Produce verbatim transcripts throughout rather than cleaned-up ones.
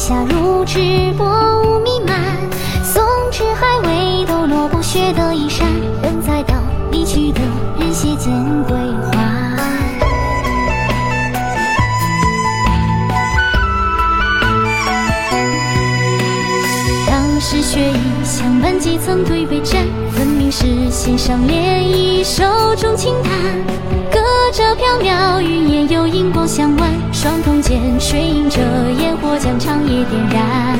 下如纸薄雾弥漫，松枝还未抖落不雪的衣衫，人在道离去的人血间归还。当时血衣相伴几层对杯盏，分明是心上涟漪手中轻弹，隔着缥缈云烟有银光相挽，双瞳间水映着烟火将长夜点燃。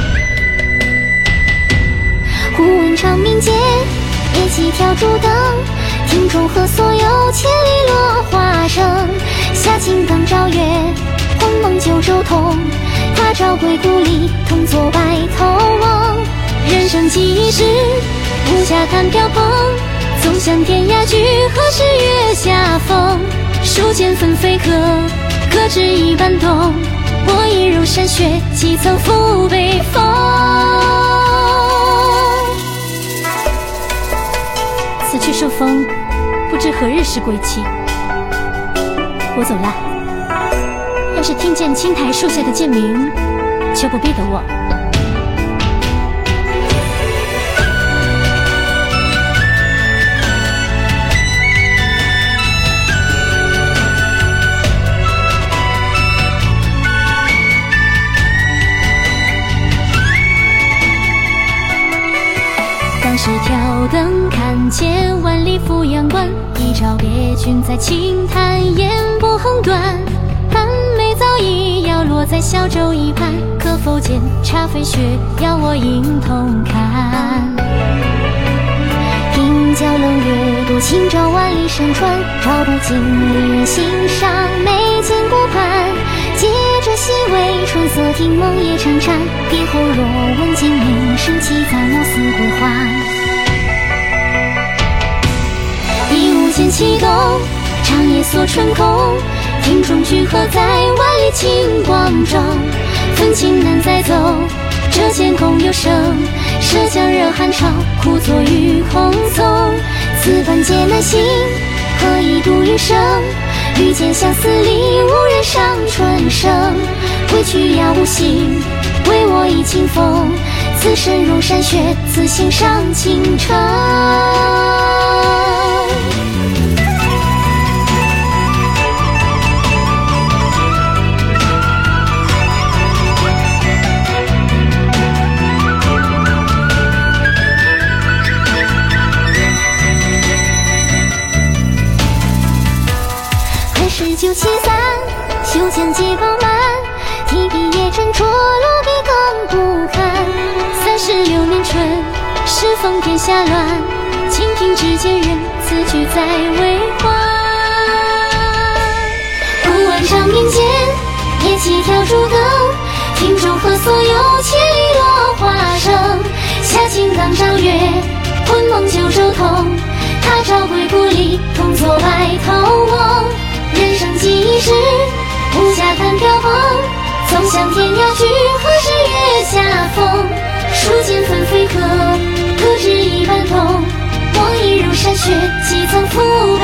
忽闻长鸣间夜起挑烛灯，庭中和所有千里落花声，下青刚照月魂梦九州同，他朝归故里同作白头梦。人生几世无暇看飘蓬，纵向天涯居何时月下风。书剑纷飞客，各执一般动，我已如山雪，几曾负北风。此去受风，不知何日是归期。我走了，要是听见青苔树下的剑鸣，求不必等我。当时挑灯看见万里扶阳关，一朝别君在轻叹，烟波横断。寒梅早已摇落在小舟一畔，可否见茶飞雪，邀我饮同看。平交冷月渡轻舟万里山川，照不尽离人心上，眉间顾盼。借着细微春色听梦夜潺潺，别后若闻金鸣，升起在暮色归还。一无间启动，长夜锁春空，庭中聚合在万里清光中。愤青难再走，这间空有声，涉江惹寒潮，苦作于空丛。此番皆难行，何以度余生？遇见相思里，无人伤春生。归去要无心，为我一清风。此身如山雪，此心上倾城。十九七散，袖间皆饱满，提笔夜斟酌，落笔更不堪。三十六年春，适逢天下乱，清平之间人，此去再为还。忽闻长鸣间，夜起挑烛灯，庭中和所有千里落花声。下青刚照月，魂梦九州同，他朝归故里，同作白头梦。人生几世，无暇看飘蓬，纵向天涯居何时月下风。书剑纷飞客，各执一般动，我已如山雪，几曾负